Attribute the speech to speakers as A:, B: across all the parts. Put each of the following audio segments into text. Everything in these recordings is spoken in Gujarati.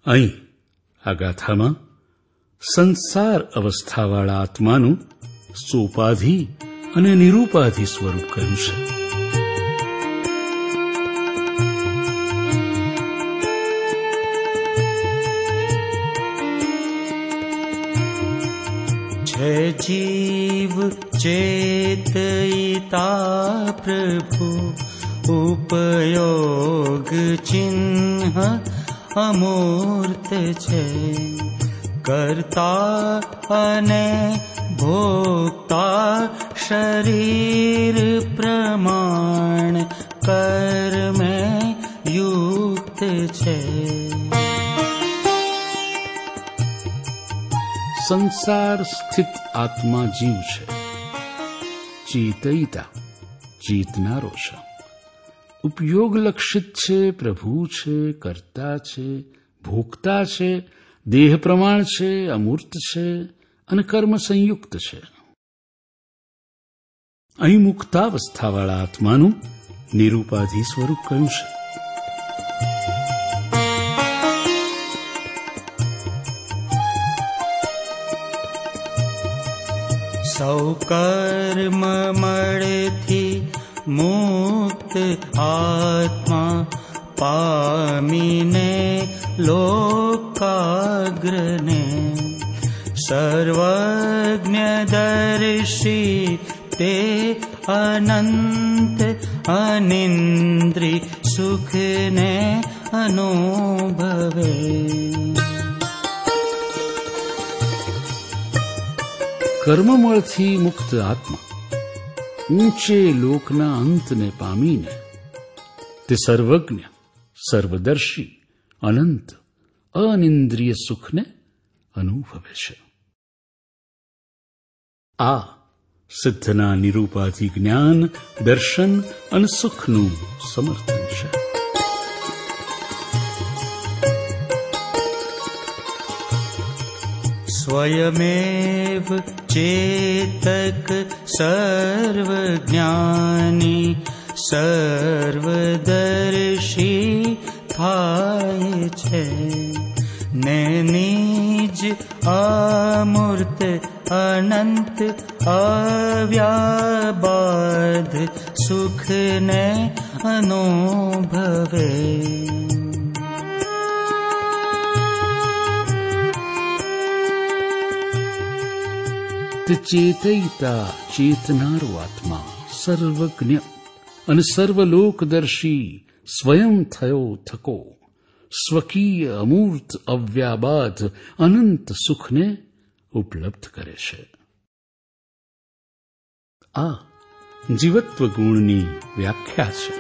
A: અહીં આ ગાથામાં સંસાર અવસ્થાવાળા આત્માનું સોપાધિ અને નિરૂપાધિ સ્વરૂપ કહ્યું છે.
B: છે જીવ ચેતયિતા પ્રભુ ઉપયોગ ચિહ્ન અમૂર્ત છે. કર્તા અને ભોક્તા શરીર પ્રમાણ કર્મે યુક્ત છે.
A: સંસાર સ્થિત આત્મા જીવ છે. ચેતયિતા ચેતનારો છે. ઉપયોગ લક્ષિત છે, પ્રભુ છે, કર્તા છે, ભોગતા છે, દેહ પ્રમાણ છે, અમૂર્ત છે અને કર્મ સંયુક્ત છે. અહીં મુક્તાવસ્થાવાળા આત્માનું નિરૂપાધિ સ્વરૂપ કહ્યું છે.
B: સૌ કર્મ મળથી મુક્ત આત્મા પામીને લોકાગ્રને સર્વજ્ઞદર્શી તે અનંત અનિંદ્રિ સુખને અનુભવે.
A: કર્મમળથી મુક્ત આત્મા ઊંચે લોકના અંતને પામીને તે સર્વજ્ઞ, સર્વદર્શી, અનંત અનિંદ્રિય સુખને અનુભવે છે. આ સિદ્ધના નિરૂપાધિ જ્ઞાન, દર્શન અને સુખનું સમર્થન છે.
B: સ્વયમેવ ચેતક સર્વજ્ઞાની સર્વદર્શી થાય છે. ને નિજ અમૂર્ત અનંત અવ્યાબાધ સુખને અનુભવે.
A: તે ચેતયિતા ચેતનારો આત્મા સર્વજ્ઞ અને સર્વલોકદર્શી સ્વયં થયો થકો સ્વકીય અમૂર્ત અવ્યાબાધ અનંત સુખને ઉપલબ્ધ કરે છે. આ જીવત્વ ગુણની વ્યાખ્યા છે.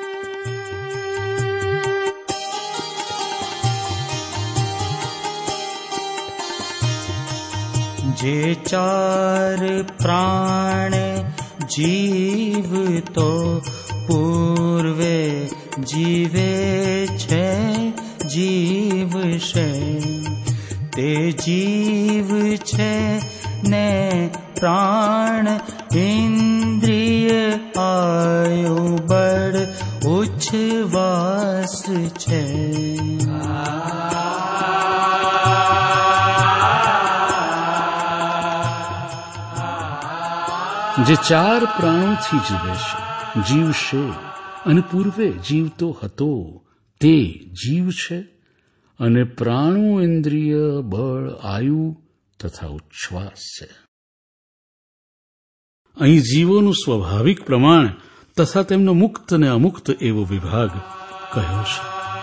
B: જે ચાર પ્રાણ જીવ તો પૂર્વે જીવે છે જીવશે. તે જીવ છે ને પ્રાણ ઇન્દ્રિય આયુ બળ ઉચ્છવાસ છે.
A: જે ચાર પ્રાણોથી જીવે છે, જીવશે અને પૂર્વે જીવતો હતો તે જીવ છે અને પ્રાણો ઇન્દ્રિય બળ આયુ તથા ઉચ્છ્વાસ છે. અહીં જીવોનું સ્વાભાવિક પ્રમાણ તથા તેમનો મુક્ત અને અમુક્ત એવો વિભાગ કહ્યો છે.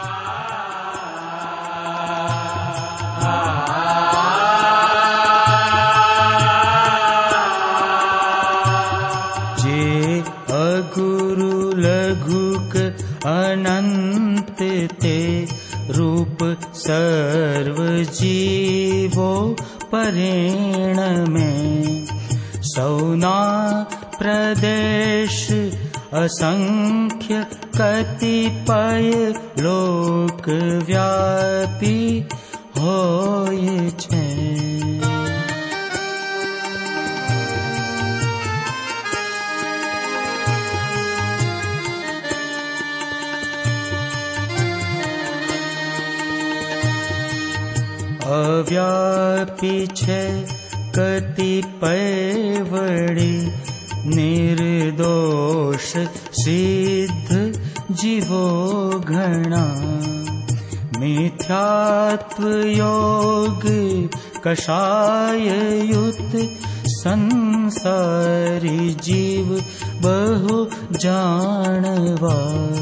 B: અગુરુ લઘુક અનંત તે રૂપ સર્વ જીવો પરિણમે. સૌના પ્રદેશ અસંખ્ય કતિપય લોક વ્યાપી હોય છે. અવ્યાપી છે કતિપય વળી, નિર્દોષ સિદ્ધ જીવો ઘણા. મિથ્યાત્વ યોગ કષાય યુત, સંસારી જીવ બહુ જાણવા.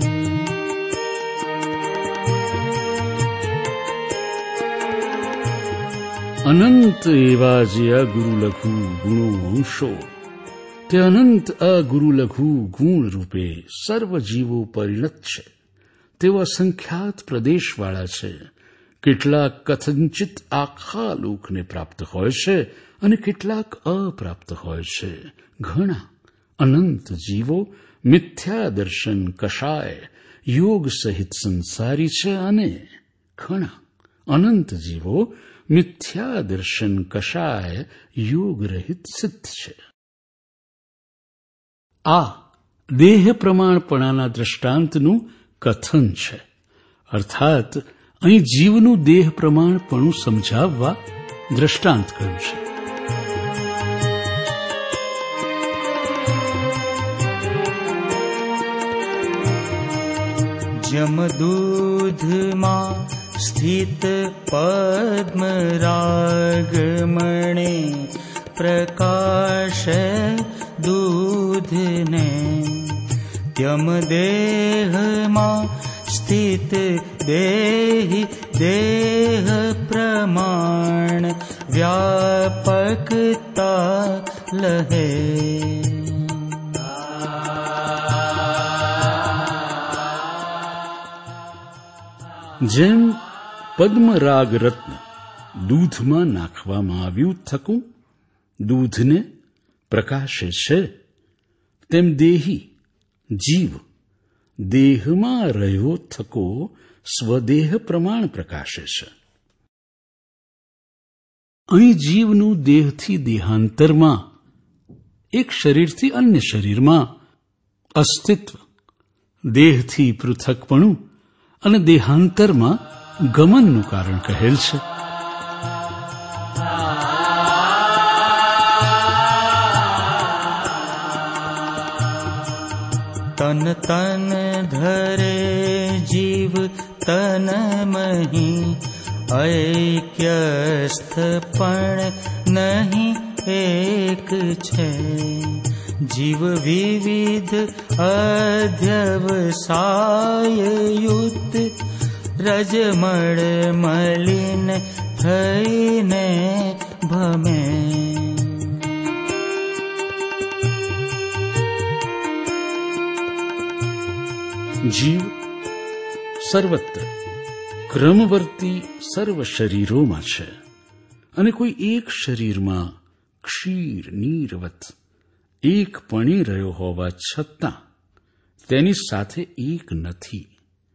A: અનંત એવા જે અગુરુ લઘુ ગુણો અંશો, તે અનંત અગુરુ લઘુ ગુણ રૂપે સર્વ જીવો પરિણત છે. તેઓ અસંખ્યાત પ્રદેશવાળા છે. કેટલાક કથંચિત આખા લોકને પ્રાપ્ત હોય છે અને કેટલાક અપ્રાપ્ત હોય છે. ઘણા અનંત જીવો મિથ્યા દર્શન કષાય યોગ સહિત સંસારી છે અને ઘણા અનંત જીવો મિથ્યા દર્શન કષાય યોગ રહિત સિદ્ધ છે. આ દેહ પ્રમાણપણાના દ્રષ્ટાંતનું કથન છે. અર્થાત અહીં જીવનું દેહ પ્રમાણપણું સમજાવવા દ્રષ્ટાંત કહ્યું છે.
B: જમદૂધમાં સ્થિત પદ્મરાગમણે, પ્રકાશ દૂધને. ત્યમ દેહમાં સ્થિત દેહી દેહ પ્રમાણ, વ્યાપકતા લહે.
A: જેમ પદ્મરાગ રત્ન દૂધમાં નાખવામાં આવ્યું થકું દૂધને પ્રકાશે છે, તેમ દેહી જીવ દેહમાં રહ્યો થકો સ્વદેહ પ્રમાણ પ્રકાશે છે. અહીં જીવનું દેહથી દેહાંતરમાં, એક શરીરથી અન્ય શરીરમાં અસ્તિત્વ, દેહથી પૃથકપણું અને દેહાંતરમાં ગમનનું કારણ કહેલ છે.
B: તન તન ધરે જીવ તન મહી, ઐક્યસ્થ પણ નહીં એક છે. જીવ વિવિધ અધ્યવસાય યુત, રજમળ મલિન થઈને ભમે.
A: જીવ સર્વત્ર ક્રમવર્તી સર્વ શરીરોમાં છે અને કોઈ એક શરીરમાં ક્ષીર નીરવત એક પણી રહ્યો હોવા છતાં તેની સાથે એક નથી.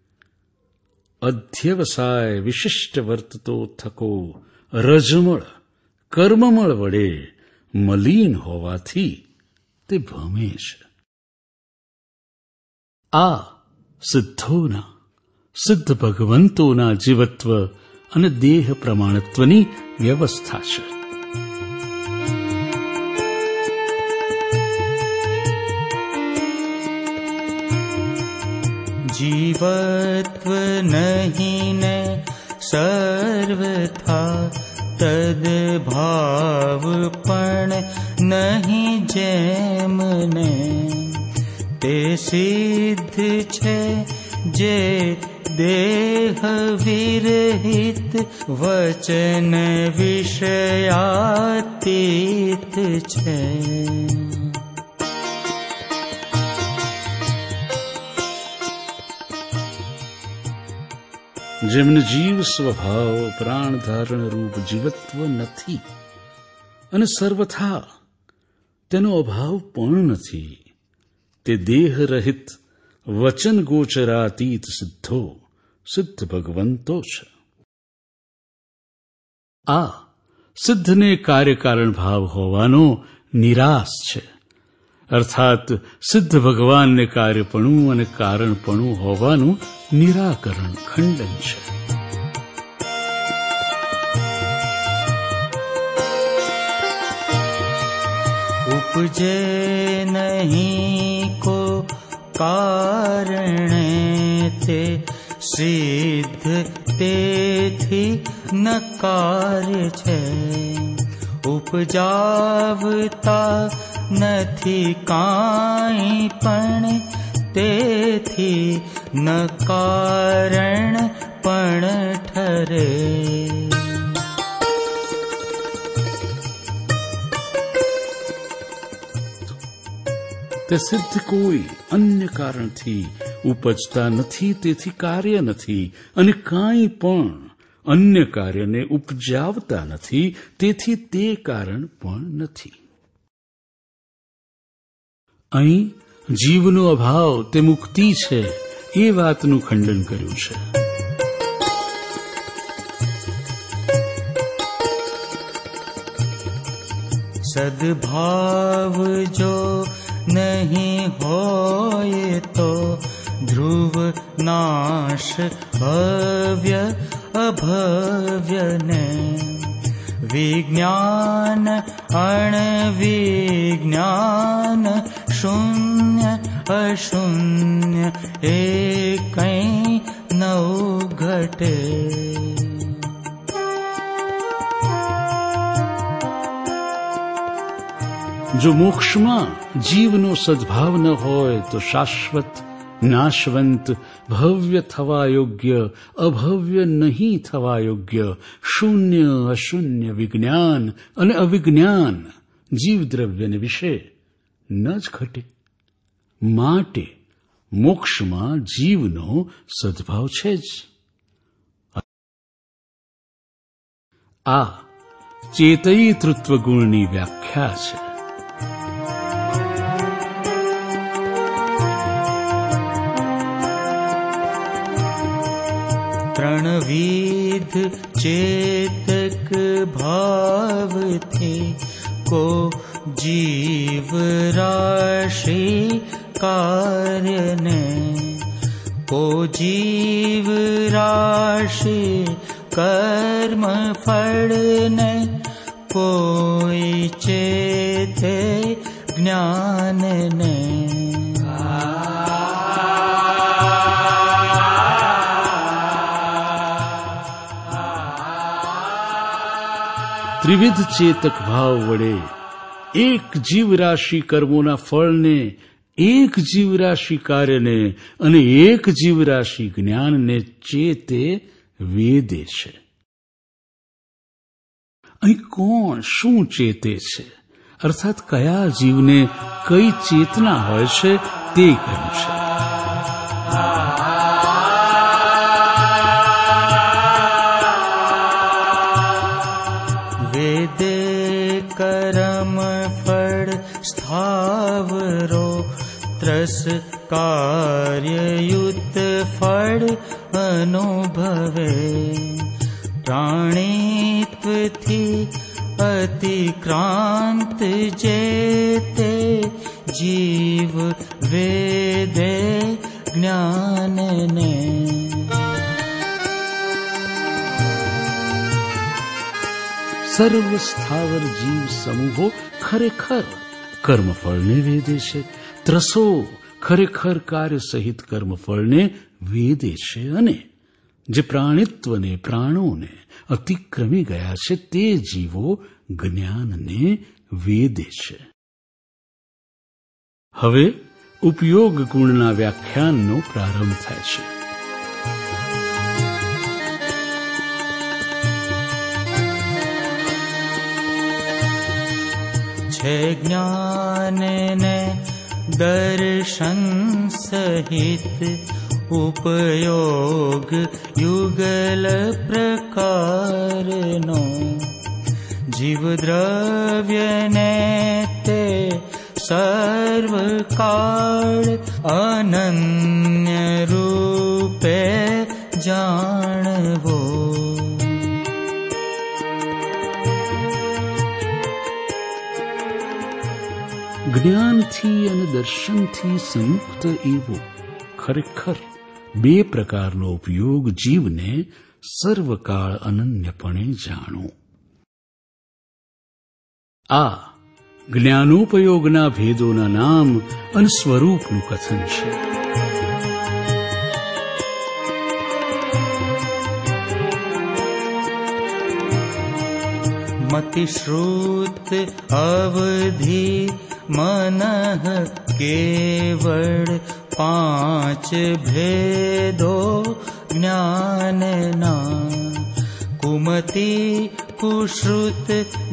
A: અધ્યવસાય વિશિષ્ટ વર્તતો થકો રજમળ કર્મમળ વડે મલિન હોવાથી તે ભમે છે. આ સિદ્ધોના, સિદ્ધ ભગવંતોના જીવત્વ અને દેહ પ્રમાણત્વની વ્યવસ્થા છે.
B: જીવત્વ નહીં ને સર્વથા, તદભાવ પણ નહીં જેમને. તે સિદ્ધ છે જે દેહ વિરહિત, વચન વિષયાતીત છે.
A: જેમને જીવ સ્વભાવ પ્રાણ ધારણ રૂપ જીવત્વ નથી અને સર્વથા તેનો અભાવ પણ નથી, તે દેહ રહિત વચન ગોચરાતીત સિદ્ધો, સિદ્ધ ભગવંતો છે. આ સિદ્ધને કાર્યકારણ ભાવ હોવાનો નિરાશ છે. અર્થાત સિદ્ધ ભગવાનને કાર્યપણું અને કારણપણું હોવાનું નિરાકરણ, ખંડન છે.
B: उपजे नहीं को कारणे ते सिद्ध तेथी न कार्य छे उपजावता નથી કાંઈ પણ તેથી ન કારણ પણ ઠરે.
A: તે સિદ્ધ કોઈ અન્ય કારણથી ઉપજતા નથી, તેથી કાર્ય નથી, અને કાંઈ પણ અન્ય કાર્યને ઉપજાવતા નથી, તેથી તે કારણ પણ નથી. અહીં જીવનો અભાવ તે મુક્તિ છે એ વાતનું ખંડન કર્યું છે.
B: સદભાવ જો નહીં હોય તો ધ્રુવ નાશ ભવ્ય અભવ્યને વિજ્ઞાન અણવિજ્ઞાન શૂન્ય અશૂન્ય એ કંઈ નવ ઘટે.
A: જો મોક્ષમાં જીવનો સદભાવ ન હોય તો શાશ્વત નાશવંત ભવ્ય થવા યોગ્ય અભવ્ય નહીં થવા યોગ્ય શૂન્ય અશૂન્ય વિજ્ઞાન અને અવિજ્ઞાન જીવદ્રવ્યને વિશે ન જ ઘટે. માટે મોક્ષમાં જીવનો સદભાવ છે જ. આ ચેતયિતૃત્વ ગુણની વ્યાખ્યા છે.
B: ત્રણવિધ ચેતક ભાવથી કો જીવ રાશિ કાર્યને કો જીવ રાશિ કર્મ ફળને કોઈ ચેતે જ્ઞાનને.
A: ત્રિવિધ ચેતક ભાવ વડે એક જીવરાશિ કર્મોના ફળને, એક જીવરાશિ કાર્યને અને એક જીવરાશિ જ્ઞાનને ચેતે વેદે છે. અહીં કોણ શું ચેતે છે, અર્થાત કયા જીવને કઈ ચેતના હોય છે તે કહ્યું છે.
B: વેદે કરમ ફળ સ્થાવરો ત્રસ કાર્યયુત ફળ અનુભવે. પ્રાણીત્વથી અતિક્રાંત જે તે જીવ વેદે જ્ઞાનને.
A: સર્વ સ્થાવર જીવ સમૂહો ખરેખર કર્મફળને વેદે છે. ત્રસો ખરેખર કાર્ય સહિત કર્મફળને વેદે છે, અને જે પ્રાણિત્વને પ્રાણોને અતિક્રમી ગયા છે તે જીવો જ્ઞાનને વેદે છે. હવે ઉપયોગ ગુણના વ્યાખ્યાનનો પ્રારંભ થાય છે.
B: છે જ્ઞાનને દર્શન સહિત ઉપયોગ યુગલ પ્રકારનો. જીવદ્રવ્યને તે સર્વકાળ અનન્ય રૂપે જાણવો.
A: જ્ઞાનથી અને દર્શનથી સંયુક્ત એવો ખરેખર બે પ્રકારનો ઉપયોગ જીવને સર્વકાળ અનન્યપણે જાણો. આ જ્ઞાનોપયોગના ભેદોના નામ અને સ્વરૂપનું કથન છે.
B: मतिश्रुत अवधि मनः केवल 5 भेदो ज्ञानना. कुमति कुश्रुत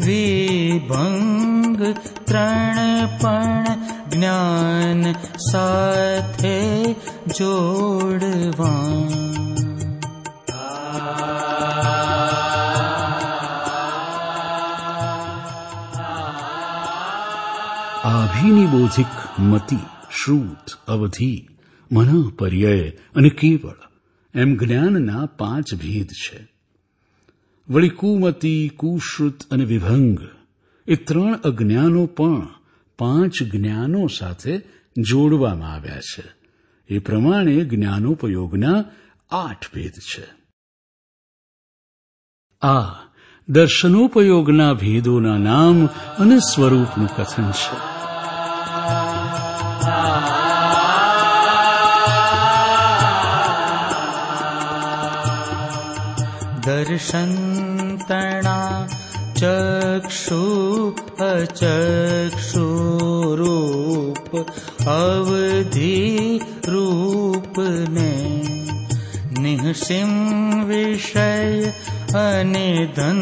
B: विभंग 3 पण ज्ञान साथे जोड़वा.
A: આભિનિબોધિક મતિ, શ્રુત, અવધિ, મન, પર્યય અને કેવળ એમ જ્ઞાનના 5 ભેદ છે. વળી કુમતિ, કુશ્રુત અને વિભંગ એ 3 અજ્ઞાનો પણ 5 જ્ઞાનો સાથે જોડવામાં આવ્યા છે. એ પ્રમાણે જ્ઞાનોપયોગના 8 ભેદ છે. આ દર્શનોપયોગના ભેદોના નામ અને સ્વરૂપનું કથન છે.
B: દર્શનતણા ચક્ષુ અચક્ષુ રૂપ અવધિ રૂપને નિઃસિમ વિષય અનિધન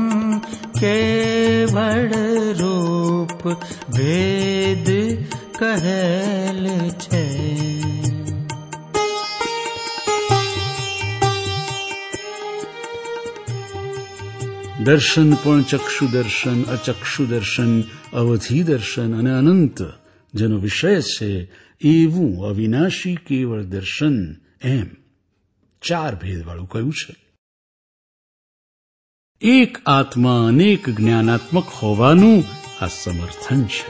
B: કેવળ રૂપ ભેદ કહેલ છે.
A: દર્શન પણ ચક્ષુ દર્શન, અચક્ષુ દર્શન, અવધિ દર્શન અને અનંત જેનો વિષય છે એવું અવિનાશી કેવળ દર્શન એમ 4 ભેદવાળું કહ્યું છે. એક આત્મા અનેક જ્ઞાનાત્મક હોવાનું આ સમર્થન છે.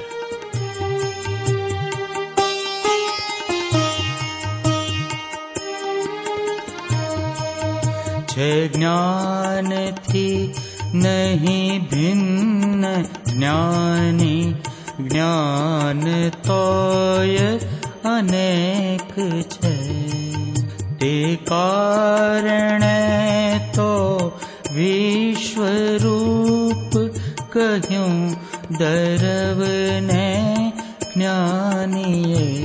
B: છે જ્ઞાનથી નહીં ભિન્ન જ્ઞાની, જ્ઞાન તોય અનેક છે. તે કારણે તો વિશ્વરૂપ કહ્યું દરવને જ્ઞાનીએ.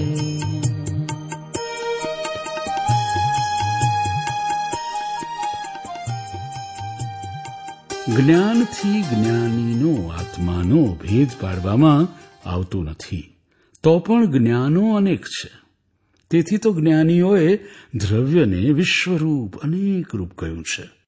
A: જ્ઞાનથી જ્ઞાનીનો આત્માનો ભેદ પાડવામાં આવતો નથી. તો પણ જ્ઞાનો અનેક છે. તેથી તો જ્ઞાનીઓએ દ્રવ્યને વિશ્વરૂપ, અનેક રૂપ કહ્યું છે.